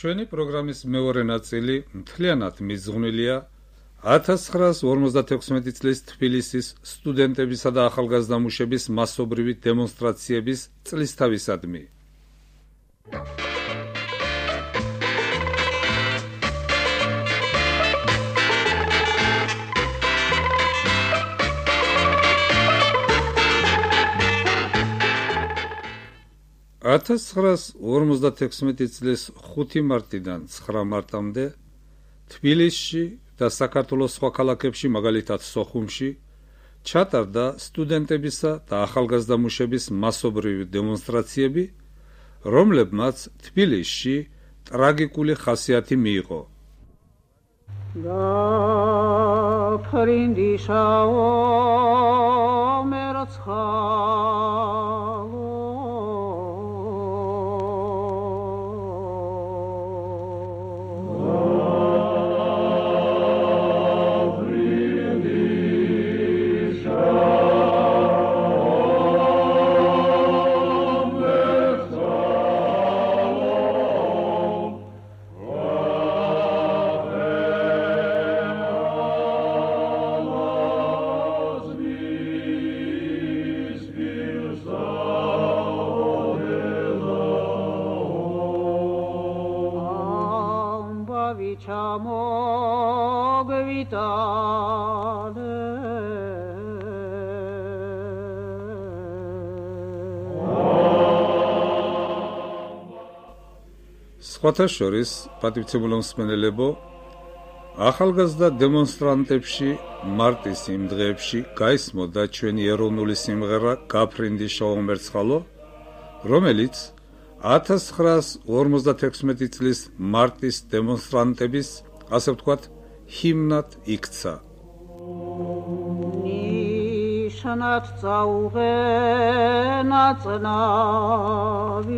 ჩვენი პროგრამის მეორე ნაწილი მთლიანად მიზღვნილია 1956 წლის თბილისის სტუდენტებისა და ახალგაზრდა მუშების მასობრივი დემონსტრაციების წლისთავისადმი. Ათას 1956 წლის 5 მარტიდან 9 მარტამდე თბილისში და საქართველოს სხვა ქალაქებში, მაგალითად სოხუმში, ჩატარდა სტუდენტებისა და ახალგაზრდა მუშების მასობრივი დემონსტრაციები, რომლებმაც თბილისში ტრაგიკული ხასიათი მიიღო. სხვათა შორის, პატივცემულო მსმენელებო, ახალგაზრდა დემონსტრანტებში მარტის იმ დღეებში გაისმოდა ჩვენი ეროვნული სიმღერა გაფრინდი შავმერცხალო, რომელიც 1956 წლის მარტის დემონსტრანტების, ასე ვთქვათ, ჰიმნად იქცა. ნიშნად წაუღენა წნავი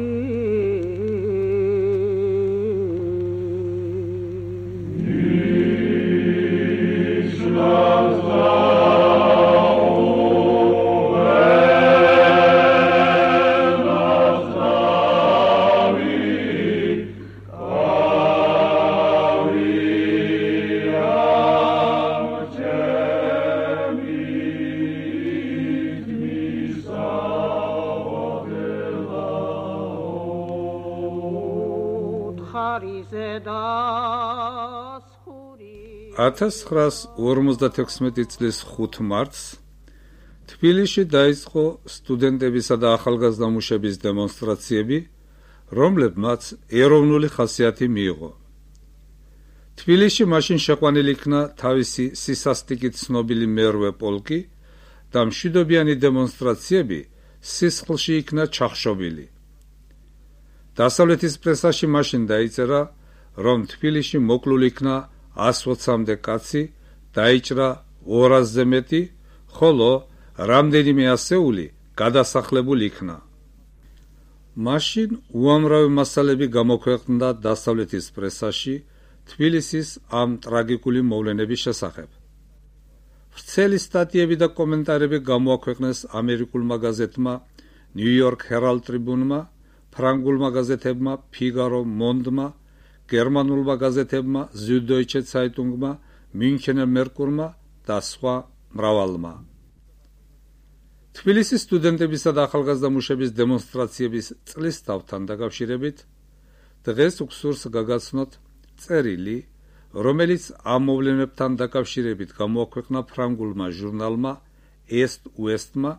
Ათას 1956 წლის 5 მარტს თბილისში დაიწყო სტუდენტებისა და ახალგაზრდა მუშების დემონსტრაციები, რომლებმაც ეროვნული ხასიათი მიიღო. თბილისში მაშინ შეყვანილი იქნა თავისი სისასტიკით ცნობილი მერვე პოლკი და მშვიდობიანი დემონსტრაციები სისხლში იქნა ჩახშობილი. დასავლეთის პრესაში მაშინ დაიწერა, რომ თბილისში მოკლული იქნა 120-მდე კაცი, დაიჭრა 200-ზე მეტი, ხოლო რამდენიმე ასეული გადასახლებული იქნა. მაშინ უამრავი მასალები გამოქვეყნდა დასავლეთის პრესაში თბილისის ამ ტრაგიკული მოვლენების შესახებ. ვრცელი სტატიები და კომენტარები გამოაქვეყნეს ამერიკულმა გაზეთმა New York Herald Tribune-მა, ფრანგულმა გაზეთებმა Figaro Monde-მა, გერმანულმა გაზეთებმა Süddeutsche Zeitung-მა, Münchener Merkur-მა და სხვა მრავალმა. თბილისის სტუდენტებისა და ახალგაზრდა მუშების დემონსტრაციების წლისთავთან დაკავშირებით დღეს უხსურს გაგაცნოთ წერილი, რომელიც ამ მოვლენებთან დაკავშირებით გამოაქვეყნა ფრანგულმა ჟურნალმა Est Ouest-მა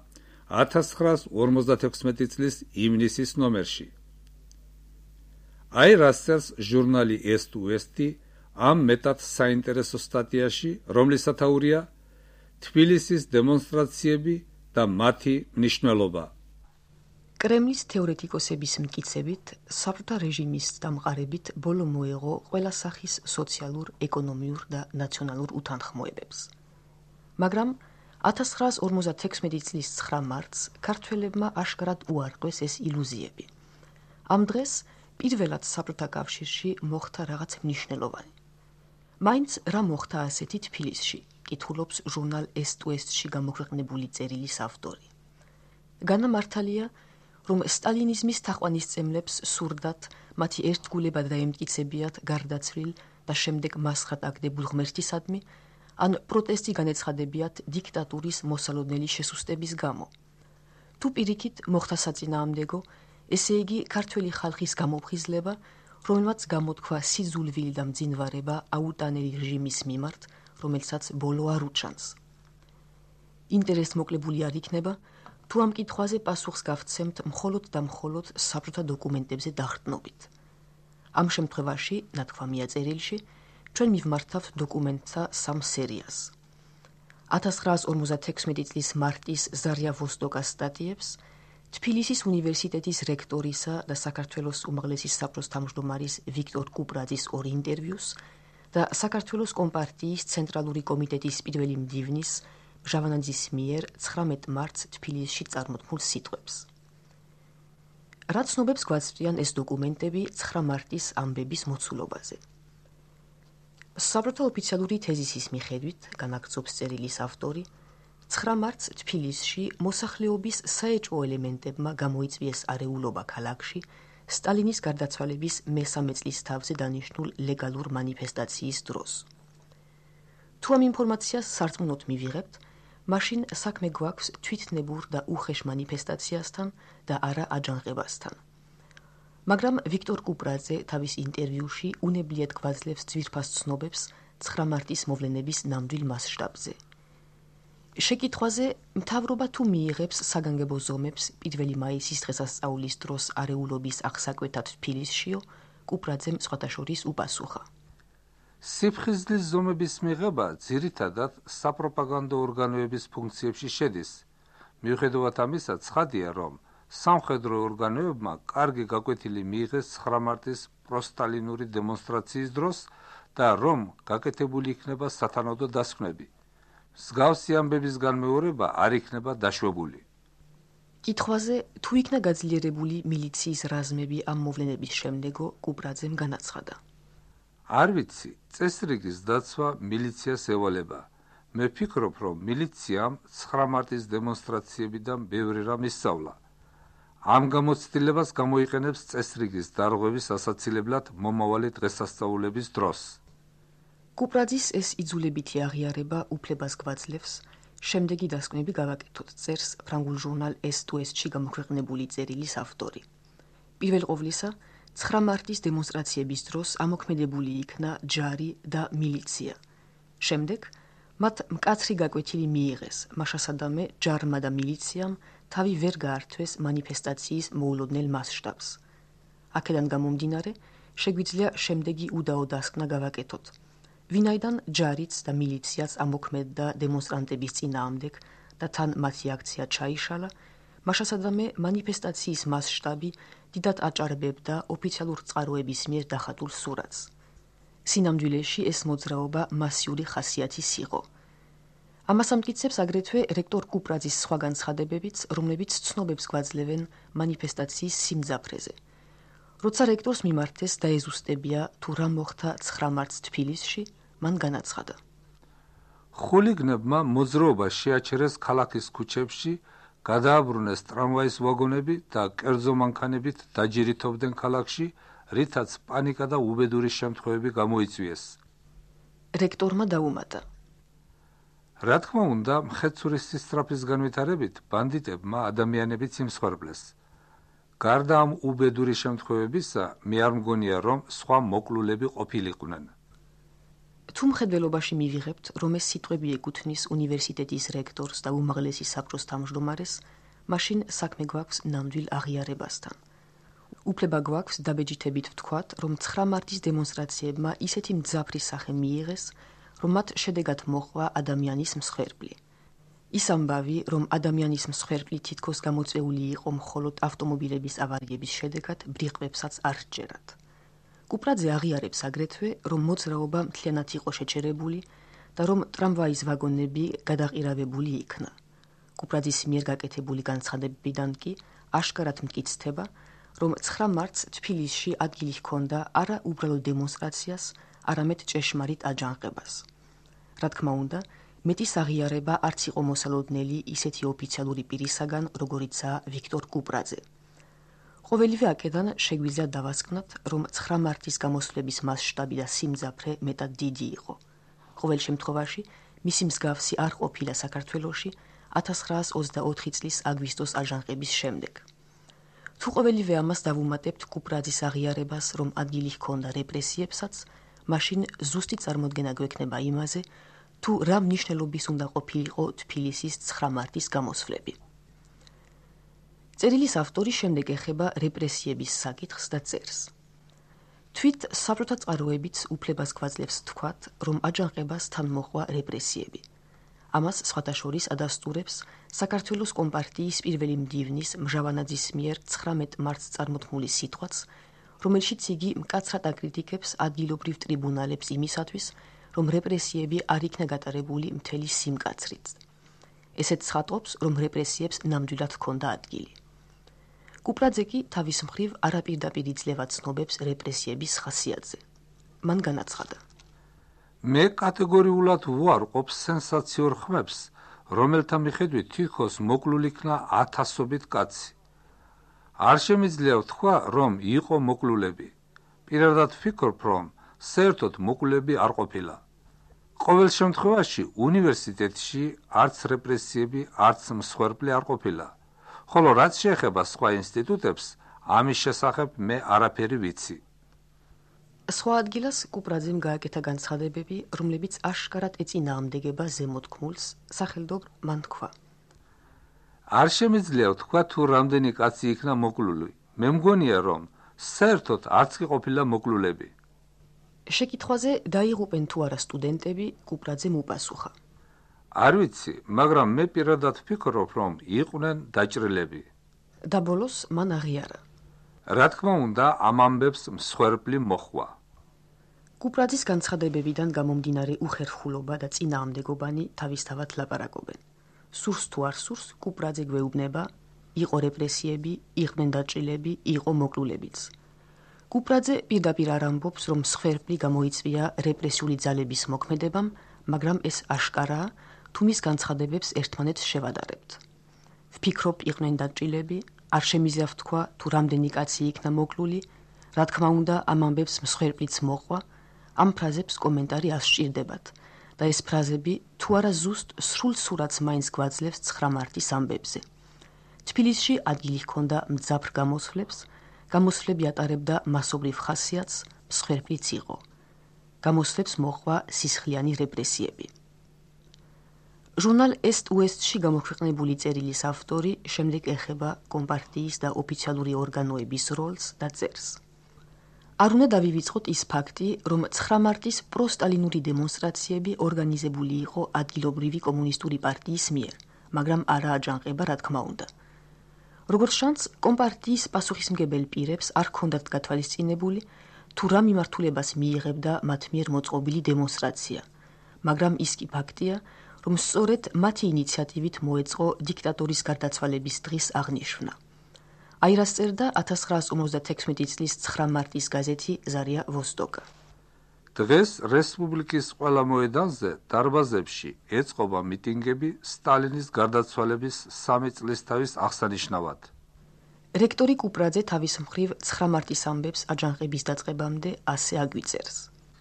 1956 წლის ივნისის ნომერში. აი რა წერს ჟურნალი Est Ouest-ი ამ მეტად საინტერესო სტატიაში, რომლის სათაურია თბილისის დემონსტრაციები და მათი მნიშვნელობა. კრემლის თეორეტიკოსების მტკიცებით, საბჭოთა რეჟიმის დამყარებით ბოლო მოეღო ყველა სახის სოციალურ, ეკონომიურ და ნაციონალურ უთანხმოებებს. მაგრამ 1956 წლის 9 მარტს ქართველებმა აშკარად უარყვეს ეს ილუზიები. ამ დღეს პირველად საბჭოთა კავშირში მოხდა რაღაც მნიშვნელოვანი. მაინც რა მოხდა ასეთი თბილისში, კითხულობს ჟურნალ Est Ouest-ში გამოქვეყნებული წერილის ავტორი. განამართალია, რომ სტალინიზმის თაყვანისმცემლებს სურდათ მათი ერთგულებად დაემტკიცებიათ გარდაცვლილ და შემდეგ მასხად აგდებულ ღმერთისადმი, ან პროტესტი განეცხადებიათ დიქტატურის მოსალოდნელი შესუსტების გამო. თუ პირიქით მოხდა საწინააღმდეგო, ესე იგი ქართველი ხალხის გამოფხიზლება, რომელმაც გამოთქვა სიძულვილი და მძინვარება აუტანელი რეჟიმის მიმართ, რომელსაც ბოლო არ უჩანს. ინტერესმოკლებული არ იქნება, თუ ამ კითხვაზე პასუხს გავცემთ მხოლოდ და მხოლოდ საბჭოთა დოკუმენტებზე დახრტნობით. ამ შემთხვევაში, ნათქვამია წერილში, ჩვენ მივმართავთ დოკუმენტთა 3 სერიას. 1956 წლის მარტის ზარია ვოსტოკას სტატიებს, თბილისის უნივერსიტეტის რექტორისა და საქართველოს უმაღლესი საბჭოს თავმჯდომარის ვიქტორ კუპრაძის 2 ინტერვიუს და საქართველოს კომპარტიის ცენტრალური კომიტეტის პირველი მდივნის ჟავანაძის მიერ 19 მარტს თბილისში წარმოთქმულ სიტყვებს. რა ცნობებს გვაწვდიან ეს დოკუმენტები 9 მარტის ამბების მოცულობაზე? საბჭოთა ოფიციალური თეზისის მიხედვით, განაგრძობს წერილის ავტორი, 9 მარტს თბილისში მოსახლეობის საეჭვო ელემენტებმა გამოიწვიეს არეულობა ქალაქში სტალინის გარდაცვალების მე-3 წლის თავზე დანიშნულ ლეგალურ მანიფესტაციის დროს. თუ ამ ინფორმაციას სარწმუნოდ მივიღებთ, მაშინ საქმე გვაქვს თვითნებურ და უხეშ მანიფესტაციასთან და არა აჯანყებასთან. მაგრამ ვიქტორ კუპრაძე თავის ინტერვიუში უნებლიეთ გვაძლევს ძვირფას ცნობებს 9 მარტის მოვლენების ნამდვილ მასშტაბზე. შეკითხვაზე, მთავრობა თუ მიიღებს საგანგებო ზომებს 1 მაისის დღესასწაულის დროს არეულობის აღსაკვეთად თბილისშიო, კუპრაძემ სხვათა შორის უპასუხა. სიფხიზლის ზომების მიღება ძირითადად საპროპაგანდო ორგანოების ფუნქციებში შედის. მიუხედავად ამისა, ცხადია, რომ სამხედრო ორგანოებმა კარგი გაკვეთილი მიიღეს 9 მარტის პროსტალინური დემონსტრაციის დროს და რომ გაკეთებული იქნება სათანადო დასკვნები. მსგავსი ამბების განმეორება არ იქნება დაშვებული. კითხვაზე, თუ იქნა გაძლიერებული მილიციის რაზმები ამ მოვლენების შემდეგო, კუპრაძემ განაცხადა. არ ვიცი, წესრიგის დაცვა მილიციას ევალება. მე ვფიქრობ, რომ მილიციამ 9 მარტის დემონსტრაციებიდან ბევრი რამ ისწავლა. ამ გამოცდილებას გამოიყენებს წესრიგის დარღვევის ასაცილებლად მომავალი დღესასწაულების დროს. კუპრაძის ეს იძულებითი აღიარება უფლებას გვაძლევს, შემდეგი დასკვნები გავაკეთოთ, წერს ფრანგულ ჟურნალ S2S-ში გამოქვეყნებული წერილის ავტორი. პირველ ყოვლისა, 9 მარტის დემონსტრაციების დროს ამოქმედებული იქნა ჯარი და მილიცია. შემდეგ, მათ მკაცრი გაკვეთილი მიიღეს, მაშასადამე ჯარმა და მილიციამ თავი ვერ გაართვეს მანიფესტაციის მოულოდნელ მასშტაბს. აქედან გამომდინარე, შეგვიძლია შემდეგი უდაო დასკვნა გავაკეთოთ. ვინაიდან ჯარიც და მილიციაც ამოქმედდა დემონსტრანტების წინააღმდეგ და თან მათი აქცია ჩაიშალა, მაშასადამე მანიფესტაციის მასშტაბი დიდად აჭარბებდა ოფიციალურ წყაროების მიერ დახატულ სურათს. სინამდვილეში ეს მოძრაობა მასიური ხასიათის იყო. ამას ამტკიცებს აგრეთვე რექტორ კუპრაძის სხვა განცხადებებიც, რომლებიც ცნობებს გვაძლევენ მანიფესტაციის სიმძაფრეზე. როცა რექტორს მიმართეს დაეზუსტებია თუ რა მოხდა 9 მარტს თბილისში, მან განაცხადა. ხულიგნებმა მოძრაობა შეაჩერეს ქალაქის ქუჩებში, გადააბრუნეს ტრამვაის ვაგონები და კერძო მანქანებით დაჯირითობდნენ ქალაქში, რითაც პანიკა და უბედური შემთხვევები გამოიწვიეს. რექტორმა დაუმატა. რა თქმა უნდა, მხეცურის სწრაფის განვითარებით ბანდიტებმა ადამიანებიც იმსხვერპლეს. გარდა ამ უბედური შემთხვევებისა, მე არ მგონია, რომ სხვა მოკლულები ყოფილიყვნენ. თუ მხედველობაში მივიღებთ, რომ ეს სიტყვები ეკუთვნის უნივერსიტეტის რექტორს და უმაღლესი საბჭოს თავმჯდომარეს, მაშინ საქმე გვაქვს ნამდვილ აღიარებასთან. უფლება გვაქვს დაბეჯითებით ვთქვათ, რომ 9 მარტის დემონსტრაციებმა ისეთი მძაფრი სახე მიიღეს, რომ მათ შედეგად მოყვა ადამიანის მსხვერპლი. ის ამბავი, რომ ადამიანის მსხვერპლი თითქოს გამოწვეული იყო მხოლოდ ავტომობილების ავარიების შედეგად, ბრიყვებსაც არ სჯერათ. კუპრაძე აღიარებს აგრეთვე, რომ მოძრაობა მთლიანად იყო შეჩერებული და რომ ტრამვაის ვაგონები გადაყირავებული იქნა. კუპრაძის მიერ გაკეთებული განცხადებებიდან კი აშკარად მტკიცდება, რომ 9 მარტს თბილისში ადგილი ჰქონდა არა უბრალოდ დემონსტრაციას, არამედ ჭეშმარიტ აჯანყებას. რა თქმა უნდა, მეტის აღიარება არც იყო მოსალოდნელი ისეთი ოფიციალური პირისაგან, როგორიცაა ვიქტორ კუპრაძე. ყოველივე აქედან შეგვიძლია დავასკვნათ, რომ 9 მარტის გამოსვლების მასშტაბი და სიმძაფრე მეტად დიდი იყო. ყოველ შემთხვევაში, მისი მსგავსი არ ყოფილა საქართველოში 1924 წლის აგვისტოს აჟანყების შემდეგ. თუ ყოველივე ამას დავუმატებთ კუპრაძის აღიარებას, რომ ადგილი ჰქონდა რეპრესიებსაც, მაშინ ზუსტი წარმოდგენა გვექნება იმაზე, თუ რა მნიშვნელობის უნდა ყოფილიყო თბილისის 9 მარტის გამოსვლები. წერილის ავტორი შემდეგ ეხება რეპრესიების საკითხს და წერს. თვით საბჭოთა წყაროებიც უფლებას გვაძლევს თქვათ, რომ აჯანყებას თან მოჰყვა რეპრესიები. ამას სხვათა შორის ადასტურებს საქართველოს კომპარტიის პირველი მდივნის მჟავანაძის მიერ 19 მარტს წარმოთმული სიტყვაც, რომელშიც იგი მკაცრად აკრიტიკებს ადგილობრივ ტრიბუნალებს იმისათვის, რომ რეპრესიები არ იქნა გატარებული მთელი სიმკაცრით. ესეც ცხადყოფს, რომ რეპრესიებს ნამდვილად ჰქონდა ადგილი. კუპრაძე კი თავის მხრივ არაპირდაპირ იძლევა ცნობებს რეპრესიების ხასიათზე. მან განაცხადა: მე კატეგორიულად ვუარყოფ სენსაციურ ხმებს, რომელთა მიხედვით თითქოს მოკლულ იქნა 1000-ობით კაცი. არ შემიძლია ვთქვა, რომ იყო მოკლულები. პირადად ვფიქრობ, რომ საერთოდ მოკლულები არ ყოფილა. ყოველ შემთხვევაში უნივერსიტეტში არც რეპრესიები, არც მსხვერპლი არ ყოფილა. ხოლო რაც შეეხება სხვა ინსტიტუტებს, ამის შესახებ მე არაფერი ვიცი. სხვა ადგილას კუპრაძემ გააკეთა განცხადებები, რომლებიც აშკარად ეწინააღმდეგება ზემოთქმულს, სახელდობ მან თქვა: არ შემიძლია ვთქვა, თუ რამდენი კაცი იქნა მოკლული. მე მგონია, რომ საერთოდ არც კი ყოფილა მოკლულები. შეკითხვაზე დაიღუპენ თუ არა სტუდენტები, კუპრაძემ უპასუხა: არ ვიცი, მაგრამ მე პირადად ვფიქრობ, რომ იყვნენ დაჭრილები. და ბოლოს მან აღიარა: რა თქმა უნდა, ამ ამბებს მსხვერპლი მოჰყვა. კუპრაძის განცხადებებიდან გამომდინარე უხერხულობა და წინააღმდეგობანი თავისთავად ლაპარაკობენ. სურს თუ არ სურს, კუპრაძე გვეუბნება, იყო რეპრესიები, იყვნენ დაჭრილები, იყო მოკლულებიც. კუპრაძე პირდაპირ არ ამბობს, რომ მსხვერპლი გამოიწვია რეპრესიული ძალების მოქმედებამ, მაგრამ ეს აშკარაა, თუ მის განცხადებებს ერთმანეთს შევადარებთ. ვფიქრობ, იყვნენ დაჭრილები, არ შემიძლია ვთქვა, თუ რამდენი კაცი იქნა მოკლული, რა თქმა უნდა, ამ ამბებს მსხვერპლიც მოჰყვა, ამ ფრაზებს კომენტარი არ სჭირდებათ და ეს ფრაზები თუ არა ზუსტ სრულ სურათს მაინც გვაძლევს 9 მარტის ამბებზე. თბილისში ადგილი ჰქონდა მძაფრ გამოსვლებს, გამოსვლები ატარებდა მასობრივ ხასიათს, მსხვერპლიც იყო. გამოსვლებს მოჰყვა სისხლიანი რეპრესიები. ჟურნალ ესტ-უესტში გამოქვეყნებული წერილის ავტორი შემდეგ ეხება კომპარტიის და ოფიციალური ორგანოების როლს და წერს: არ უნდა დავივიწყოთ ის ფაქტი, რომ 9 მარტის პროსტალინური დემონსტრაციები ორგანიზებული იყო ადგილობრივი კომუნისტური პარტიის მიერ, მაგრამ არა აჯანყება, რა თქმა უნდა. როგორც ჩანს, კომპარტიის პასუხისმგებელ პირებს არ ჰქონდათ გათვალისწინებული, თუ რა მიმართულებას მიიღებდა მათ მიერ მოწყობილი დემონსტრაცია, მაგრამ ის კი ფაქტია, რომ სწორედ მათი ინიციატივით მოეწყო დიქტატორის გარდაცვალების დღის აღნიშვნა. აი რას წერდა 1956 წლის 9 მარტის გაზეთი ზარია ვოსტოკა. დღეს რესპუბლიკის ყველა მოედანზე, დარბაზებში ეწყობა მიტინგები სტალინის გარდაცვალების 3 წლისთავის აღსანიშნავად. რექტორი კუპრაძე თავის მხრივ 9 მარტის ამბებს აჯანყების დაწყებამდე ასე აგვიწერს: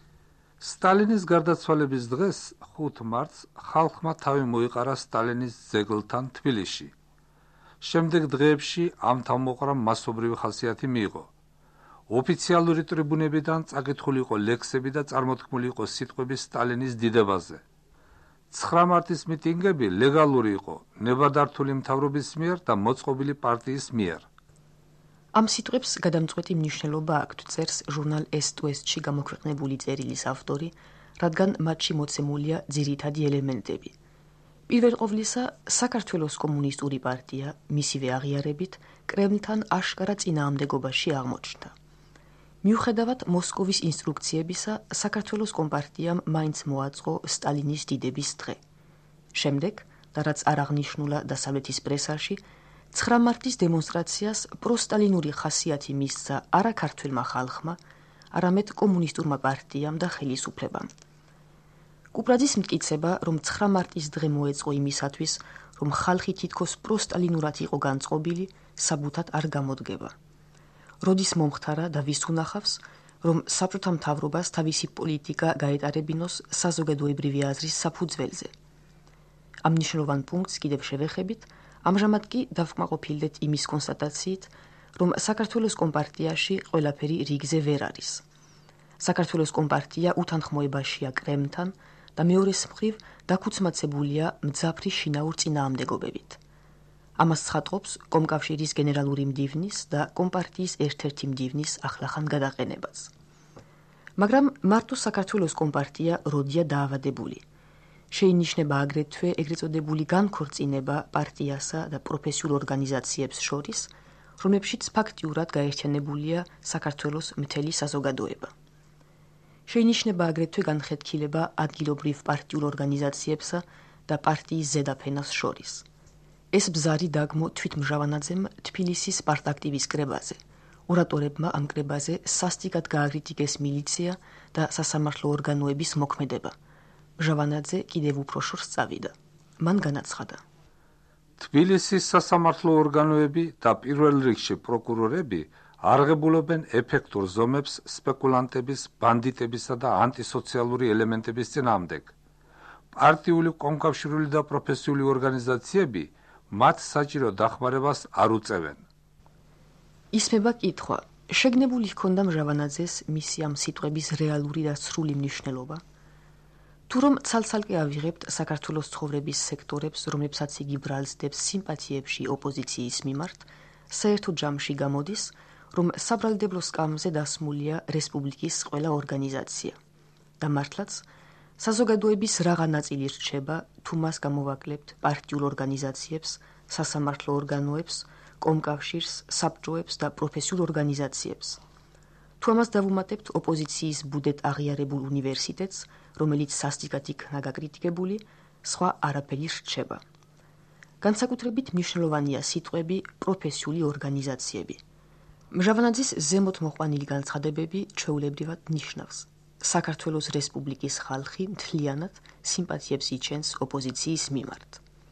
სტალინის გარდაცვალების დღეს 5 მარტს ხალხმა თავი მოიყარა სტალინის ძეგლთან თბილისში. შემდეგ დღეებში ამ თავმოყრამ მასობრივი ხასიათი მიიღო. ოფიციალური ტრიბუნებიდან წაკითხული იყო ლექსები და წარმოთქმული იყო სიტყვები სტალინის დიდებაზე. 9 მარტის მიტინგები ლეგალური იყო ნებადართული მთავრობის მიერ და მოწყობილი პარტიის მიერ. ამ სიტყვებს გადამწყვეტი მნიშვნელობა აქვთ, წერს ჟურნალ ესტ-უესტში გამოქვეყნებული წერილის ავტორი, რადგან მათში მოცემულია ძირითადი ელემენტები. პირველ ყოვლისა, საქართველოს კომუნისტური პარტია, მისივე აღიარებით, კრემლთან აშკარა წინააღმდეგობაში აღმოჩნდა. მიუხედავად მოსკოვის ინსტრუქციებისა, საქართველოს კომპარტიამ მაინც მოაწყო სტალინის დიდების დღე. შემდეგ, და რაც არ აღნიშნულა დასავლეთის პრესაში, 9 მარტის დემონსტრაციას პროსტალინური ხასიათი მისცა არა ქართველმა ხალხმა, არამედ კომუნისტურმა პარტიამ და ხელისუფლებამ. კუპრაძის მტკიცება, რომ 9 მარტის დღე მოეწყო იმისათვის, რომ ხალხი თითქოს პროსტალინურად იყო განწყობილი, საბუთად არ გამოდგება. როდის მომხდარა და ვის უნახავს, რომ საბჭოთა მთავრობას თავისი პოლიტიკა გაეტარებინოს საზოგადოებრივი აზრის საფუძველზე. ამ მნიშვნელოვან პუნქტს კიდევ შევეხებით, ამჟამად კი დავკმაყოფილდეთ იმის კონსტატაციით, რომ საქართველოს კომპარტიაში ყველაფერი რიგზე ვერ არის. საქართველოს კომპარტია უთანხმოებაშია კრემლთან და მეორეს მხრივ დაქუცმაცებულია მძაფრი შინაურ წინააღმდეგობებით. ამას ცხადყოფს კომკავშირის გენერალური მდივნის და კომპარტიის ერთ-ერთი მდივნის ახლახან გადაყენებაც. მაგრამ მარტო საქართველოს კომპარტია როდია დაავადებული. შეინიშნება აგრეთვე ეგრეთ წოდებული განქორწინება პარტიასა და პროფესიულ ორგანიზაციებს შორის, რომლებშიც ფაქტიურად გაერთიანებულია საქართველოს მთელი საზოგადოება. შეინიშნება აგრეთვე განხეთქილება ადგილობრივ პარტიულ ორგანიზაციებსა და პარტიის ზედაფენას შორის. ეს ბზარი დაგმო თვითმჟავანაძემ თბილისის პარტაქტივის კრებაზე. ორატორებმა ამ კრებაზე სასტიკად გააგრიტიკეს მილიცია და სასამართლო ორგანოების მოქმედება. მჟავანაძე კიდევ უფრო შორს წავიდა. მან განაცხადა: თბილისის სასამართლო ორგანოები და პირველ რიგში პროკურორები არღებულობენ ეფექტურ ზომებს სპეკულანტების, ბანდიტებისა და ანტისოციალური ელემენტების წინააღმდეგ. პარტიული, კომკავშირული და პროფესიული ორგანიზაციები მათ საჭირო დახმარებას არ უწევენ. ისმება კითხვა, შეგნებული ჰქონდა მჟავანაძეს მისი ამ სიტყვების რეალური და სრული მნიშვნელობა? თუ რომ ცალ-ცალკე ავიღებთ საქართველოს ცხოვრების სექტორებს, რომლებსაც იგი ბრალსდებს სიმპათიებში ოპოზიციის მიმართ, საერთო ჯამში გამოდის, რომ საბრალდებო სკამზე დასმულია რესპუბლიკის ყველა ორგანიზაცია. და მართლაც, საზოგადოების რაღა ნაწილი რჩება, თუ მას გამოვაკლებთ პარტიულ ორგანიზაციებს, სასამართლო ორგანოებს, კომკავშირს, საბჭოებს და პროფესიულ ორგანიზაციებს. თუ ამას დავუმატებთ ოპოზიციის ბუდეთ აღიარებულ უნივერსიტეტს, რომელიც სასტიკად იქნა გაკრიტიკებული, სხვა არაფერი რჩება. განსაკუთრებით მნიშვნელოვანია სიტყვები პროფესიული ორგანიზაციები. მჟავანაძის ზემოთ მოყვანილი განცხადებები ჩვეულებრივად ნიშნავს: საქართველოს რესპუბლიკის ხალხი მთლიანად სიმპათიებს იჩენს ოპოზიციის მიმართ.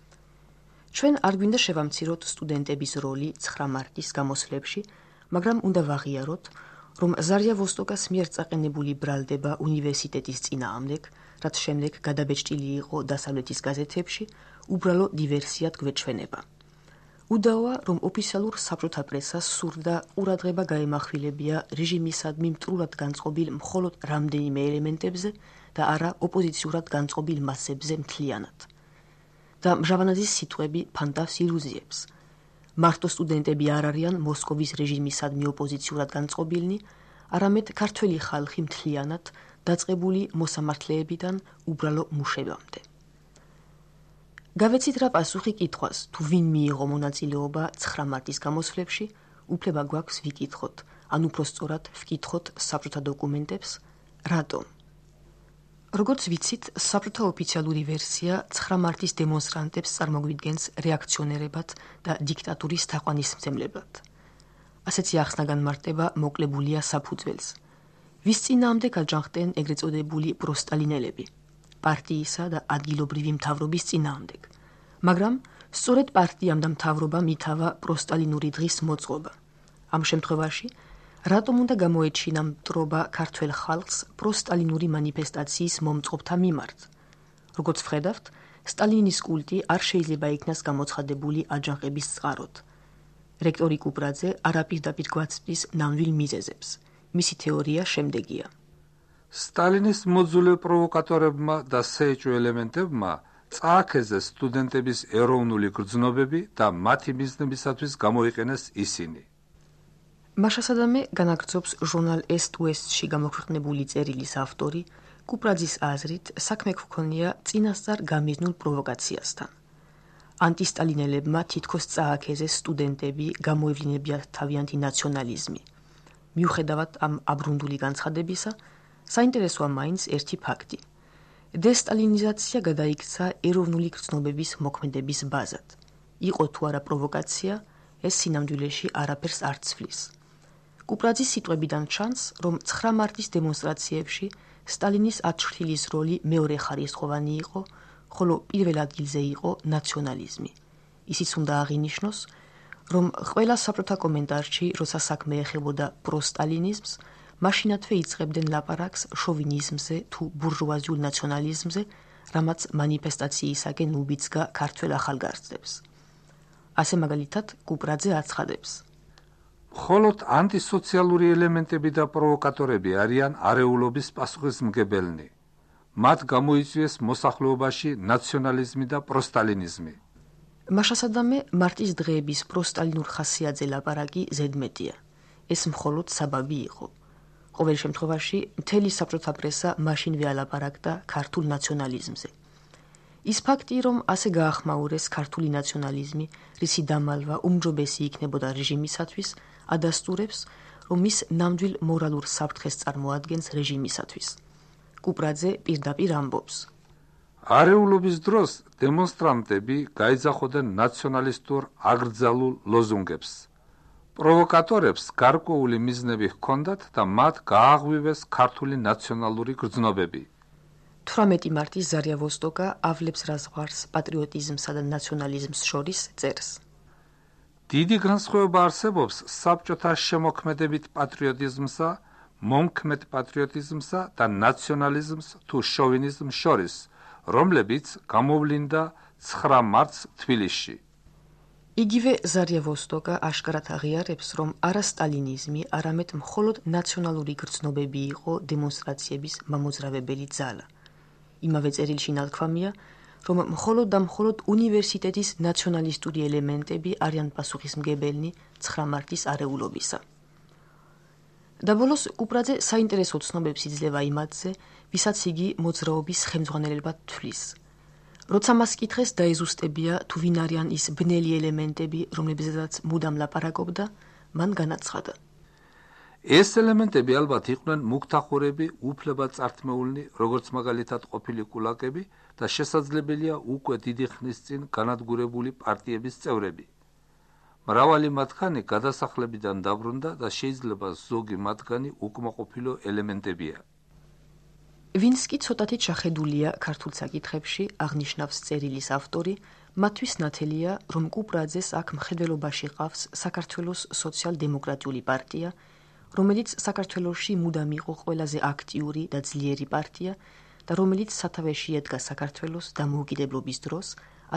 ჩვენ არ გვინდა შევამციროთ სტუდენტების როლი 9 მარტის გამოსვლებში, მაგრამ უნდა ვაღიაროთ, რომ ზარია ვოსტოკას მიერ წაყენებული ბრალდება უნივერსიტეტის წინააღმდეგ, რაც შემდეგ გადაბეჭდილი იყო დასავლეთის გაზეთებში, უბრალო დივერსიად გვეჩვენება. უდავოა, რომ ოფიციალურ საბჭოთა პრესას სურდა ყურადღება გაემახვილებია რეჟიმისადმი მტრულად განწყობილ მხოლოდ რამდენიმე ელემენტებზე და არა ოპოზიციურად განწყობილ მასებზე მთლიანად. და მჟავანაძის სიტყვები ფანტავს ილუზიებს. მარტო სტუდენტები არ არიან მოსკოვის რეჟიმისადმი ოპოზიციურად განწყობილნი, არამედ ქართველი ხალხი მთლიანად დაწყებული მოსამართლეებიდან უბრალო მუშებამდე. გავეცით რა პასუხი კითხვას, თუ ვინ მიიღო მონაწილეობა 9 მარტის გამოსვლებში, უფლება გვაქვს ვიკითხოთ, ან უფრო სწორად ვკითხოთ საბჭოთა დოკუმენტებს, რატომ? როგორც ვიცით, საბჭოთა ოფიციალური ვერსია 9 მარტის დემონსტრანტებს წარმოგვიდგენს რეაქციონერებად და დიქტატურის თაყვანისმცემლებლად. ასეთი ახსნა განმარტება მოკლებულია საფუძველს. ვის წინააღმდეგ აჯანყდნენ ეგრეთ წოდებული პროსტალინელები? პარტიისა და ადგილობრივი მთავრობის წინააღმდეგ. მაგრამ სწორედ პარტიამ და მთავრობამ ითავა პროსტალინური დღის მოწყობა. ამ შემთხვევაში რატომ უნდა გამოეჩინა მტრობა ქართველ ხალხს პროსტალინური მანიფესტაციის მომწყობთა მიმართ? როგორც ვხედავთ, სტალინის კულტი არ შეიძლება იქნას გამოცხადებული აჯანყების წყაროდ. რექტორი კუპრაძე არაპირდაპირ გვაწვდის ნამდვილ მიზეზებს. მისი თეორია შემდეგია: სტალინის მოძულე პროვოკატორებმა და საეჭვო ელემენტებმა წააქეზეს სტუდენტების ეროვნული გრძნობები და მათი მიზნებისათვის გამოიყენეს ისინი. მაშასადამე განაგრძობს ჟურნალ est-ouest-ში გამოქვეყნებული წერილის ავტორი, კუპრაძის აზრით საქმე გვქონია წინასწარ გამიზნულ პროვოკაციასთან. ანტისტალინელებმა თითქოს წააქეზეს სტუდენტები, გამოევლინებიათ თავიანთი ნაციონალიზმი. მიუხედავად ამ აბრუნდული განცხადებისა, საინტერესოა მაინც ერთი ფაქტი. დესტალინიზაცია გადაიქცა ეროვნული გრძნობების მოქმედების ბაზად. იყო თუ არა პროვოკაცია, ეს სინამდვილეში არაფერს არ ცვლის. კუპრაძის სიტყვებიდან ჩანს, რომ 9 მარტის დემონსტრაციებში სტალინის ათშრთილის როლი მეორე ხარისხოვანი იყო, ხოლო პირველ ადგილზე იყო ნაციონალიზმი. ისიც უნდა აღინიშნოს, რომ ყველა საბჭოთა კომენტარში, როცა საქმე ეხებოდა პროსტალინიზმს, მაშინათვე იწყებდნენ ლაპარაკს შოვინიზმზე თუ ბურჟუაზიულ ნაციონალიზმზე, რამაც მანიფესტაციისაკენ უბიძგა ქართველ ახალგაზრდებს. ასე მაგალითად, კუპრაძე აცხადებს: მხოლოდ ანტისოციალური ელემენტები და პროვოკატორები არიან არეულობის პასუხისმგებელნი. მათ გამოიწვიეს მოსახლეობაში ნაციონალიზმი და პროსტალინიზმი. მაშასადამე მარტის დღეების პროსტალინურ ხასიათზე ლაპარაკი ზედმეტია. ეს მხოლოდ საბაბი იყო. ყოველ შემთხვევაში, მთელი საბჭოთა პრესა მაშინვე ალაპარაკდა ქართულ ნაციონალიზმზე. ის ფაქტი, რომ ასე გაახმაურეს ქართული ნაციონალიზმი, რისი დამალვა უმჯობესი იქნებოდა რეჟიმისათვის, ადასტურებს, რომ ის ნამდვილ მორალურ საფრთხეს წარმოადგენს რეჟიმისათვის. კუპრაძე პირდაპირ ამბობს: არეულობის დროს დემონსტრანტები გაიძახოდნენ ნაციონალისტურ აგრძალულ ლოზუნგებს. პროვოკატორებს გარკვეული მიზნები ჰქონდათ და მათ გააღვივეს ქართული ნაციონალური გრძნობები. 18 მარტის ზარია ვოსტოკა ავლებს საზღვარს პატრიოტიზმსა და ნაციონალიზმს შორის წერს: დიდი განსხვავება არსებობს საბჭოთა შემოქმედებით პატრიოტიზმსა, მომქმედ პატრიოტიზმსა და ნაციონალიზმს თუ შოვინიზმს შორის, რომლებიც გამოვლინდა 9 მარტს თბილისში. იგივე ზარია ვოსტოკა აშკარად აღიარებს, რომ არა სტალინიზმი, არამედ მხოლოდ ნაციონალური გრძნობები იყო დემონსტრაციების მამოძრავებელი ძალა. იმავე წერილში ნათქვამია, რომ მხოლოდ და მხოლოდ უნივერსიტეტის ნაციონალისტური ელემენტები არიან პასუხისმგებელნი 9 მარტის არეულობისა. და ბოლოს კუპრაძე საინტერესო ცნობებს იძლევა იმათზე, ვისაც იგი მოძრაობის ხელმძღვანელად თვლის. როცა მას კითხეს დაეზუსტებია, თუ ვინ არიან ის ბნელი ელემენტები, რომლებზედაც მუდამ ლაპარაკობდა, მან განაცხადა: ეს ელემენტები ალბათ იყვნენ მუქთახურები, უფლებაწართმეულნი, როგორც მაგალითად ყოფილი კულაკები და შესაძლებელია უკვე დიდი ხნის წინ განადგურებული პარტიების წევრები. მრავალი მათგანი გადასახლებიდან დაბრუნდა და შეიძლება ზოგი მათგანი უკმაყოფილო ელემენტებია. ვინც კი ცოტათი ჩახედულია ქართულ საკითხებში, აღნიშნავს წერილის ავტორი, მათთვის ნათელია, რომ კუპრაძეს აქ მხედველობაში ყავს საქართველოს სოციალ-დემოკრატიული პარტია, რომელიც საქართველოში მუდამ იყო ყველაზე აქტიური და ძლიერი პარტია და რომელიც სათავეში ედგა საქართველოს დამოუკიდებლობის დროს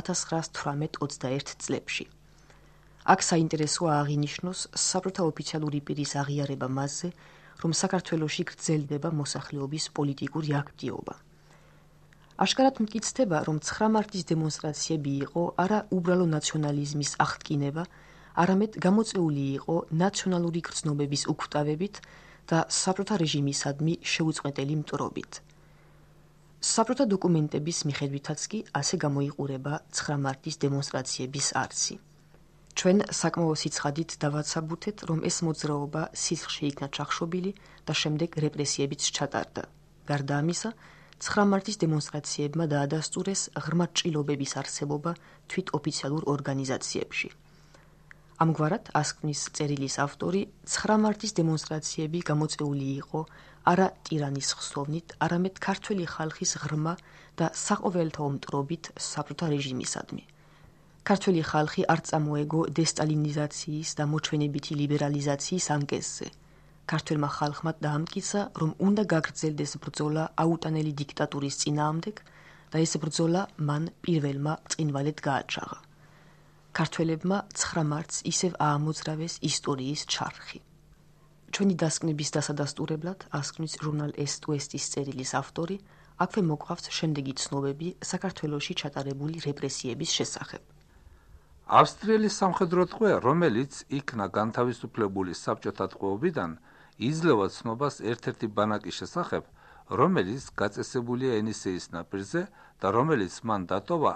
1918-21 წლებში. აქ საინტერესოა აღინიშნოს საბჭოთა ოფიციალური პირის აღიარება მასზე, რომ საქართველოში გრძელდება მოსახლეობის პოლიტიკური აქტივობა. აშკარად მტკიცდება, რომ 9 მარტის დემონსტრაციები იყო არა უბრალო ნაციონალიზმის აღტკინება, არამედ გამოწეული იყო ნაციონალური გრძნობების უკვდავებით და საბჭოთა რეჟიმისადმი შეუწყვეტელი მტრობით. საბჭოთა დოკუმენტების მიხედვითაც კი ასე გამოიყურება 9 მარტის დემონსტრაციების არსი. ჩვენ საკმაო სიცხადით დავაცაბუთეთ, რომ ეს მოძრაობა სისხლში იქნა ჩახშობილი და შემდეგ რეპრესიებიც ჩატარდა. გარდა ამისა, 9 მარტის დემონსტრაციებმა დაადასტურეს ღრმა ჭრილობების არსებობა თვით ოფიციალურ ორგანიზაციებში. ამგვარად, ასკნის წერილის ავტორი, 9 მარტის დემონსტრაციები გამოწეული იყო არა ტირანის ხსოვნით, არამედ ქართველი ხალხის ღრმა და საყოველთაო მტრობით საბჭოთა რეჟიმისადმი. ქართველი ხალხი არ წამოეგო დესტალინიზაციის და მოჩვენებითი ლიბერალიზაციის ანკეზზე. ქართველმა ხალხმა დაამტკიცა, რომ უნდა გაგრძელდეს ბრძოლა აუტანელი დიქტატურის წინააღმდეგ და ეს ბრძოლა მან პირველმა წინვალედ გააჩაღა. ქართველებმა 9 მარტს ისევ აამოძრავეს ისტორიის ჩარხი. ჩვენი დასკვნების დასადასტურებლად ასკნის ჟურნალ est-ouest-ის წერილის ავტორი აქვე მოგვყავს შემდეგი ცნობები საქართველოში ჩატარებული რეპრესიების შესახებ. ავსტრიელი სამხედრო ტყვე, რომელიც იქნა განთავისუფლებული საბჭოთა ტყვეობიდან, იძლევა ცნობას ერთ-ერთი ბანაკის შესახებ, რომელიც გაწესებულია ენისეის ნაპირზე და რომელიც მან დატოვა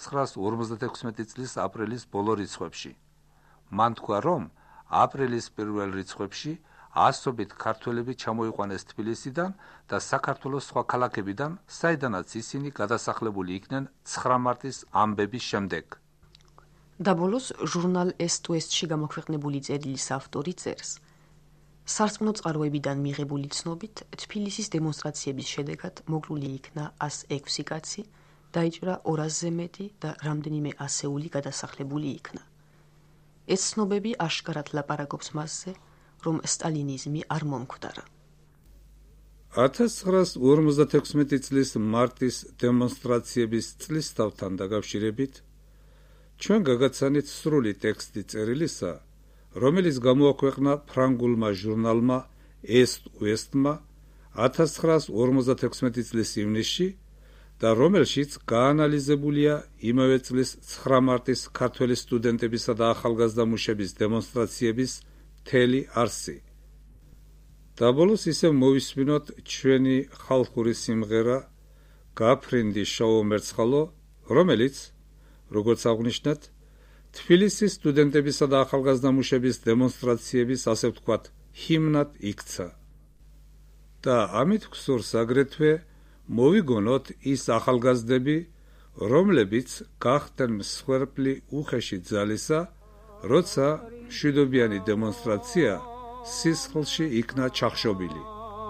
1956 წლის აპრილის ბოლო რიცხვებში. მან თქვა, რომ აპრილის პირველ რიცხვებში ასობით ქართველები ჩამოიყვანეს თბილისიდან და საქართველოს სხვა ქალაქებიდან, საიდანაც ისინი გადასახლებული იქნენ 9 მარტის ამბების შემდეგ. და ბოლოს ჟურნალ est-ouest-ში გამოქვეყნებული წერილის ავტორი წერს: სარწმუნო წყაროებიდან მიღებული ცნობით, თბილისის დემონსტრაციების შედეგად მოგლული იქნა 106 კაცი, დაიჭრა 200-ზე მეტი და რამდენიმე ასეული გადასახლებული იქნა. ეს ცნობები აშკარად ლაპარაკობს მასზე, რომ სტალინიზმი არ მომკვდარა. 1956 წლის მარტის დემონსტრაციების წლისთავთან დაკავშირებით ჩვენ გაგაცანით სრული ტექსტი წერილისა, რომელიც გამოაქვეყნა ფრანგულმა ჟურნალმა Est-Ouest-მა 1956 წლის ივნისში და რომელშიც გაანალიზებულია იმავე წლის 9 მარტის ქართველი სტუდენტებისა და ახალგაზრდა მუშების დემონსტრაციების მთელი არსი. და ბოლოს ისევ მოვისმინოთ ჩვენი ხალხური სიმღერა გაფრინდი შაო მერცხალო, რომელიც, როგორც აღვნიშნეთ, თბილისის სტუდენტებისა და ახალგაზრდა მუშების დემონსტრაციების, ასე ვთქვათ, ჰიმნად იქცა. და ამით გვსურს აგრეთვე მოვიგონოთ ის ახალგაზრდები, რომლებიც გახდნენ მსხვერპლი უხეში ძალისა, როცა მშვიდობიანი დემონსტრაცია სისხლში იქნა ჩახშობილი.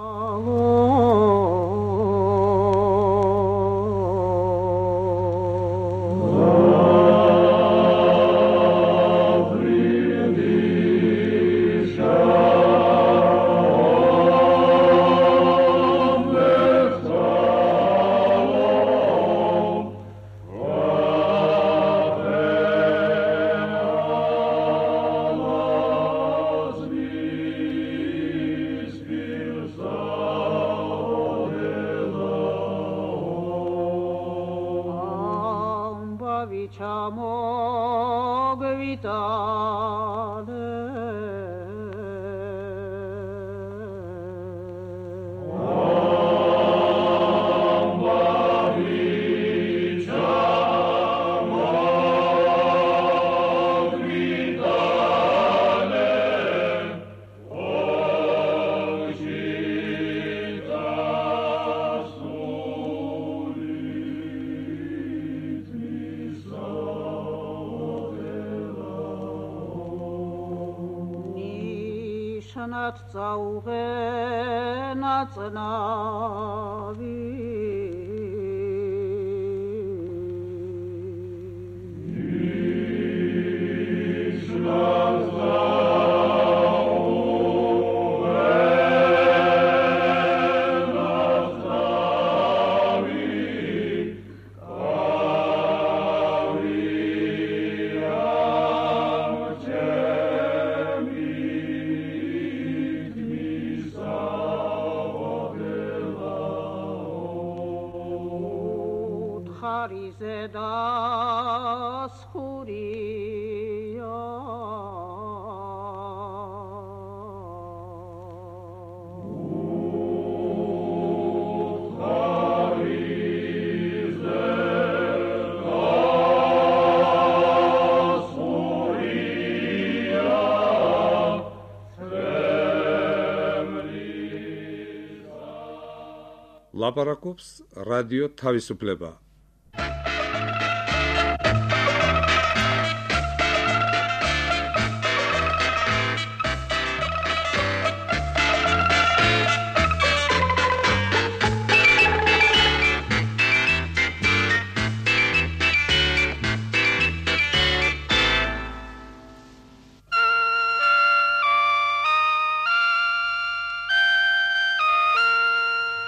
ლაპარაკობს რადიო თავისუფლება.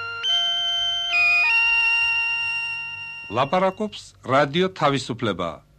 ლაპარაკობს რადიო თავისუფლება.